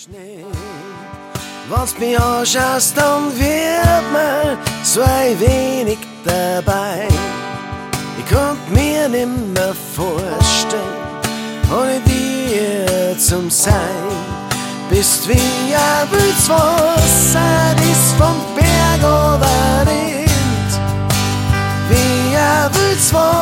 Schnee. Wenn's mich anschaust, dann wird mir so ein wenig dabei. Ich konnt mir nimmer vorstellen, ohne dir zum Sein. Bist wie ein wildes Wasser, das vom Berg runterrinnt. Wie ein wildes Wasser.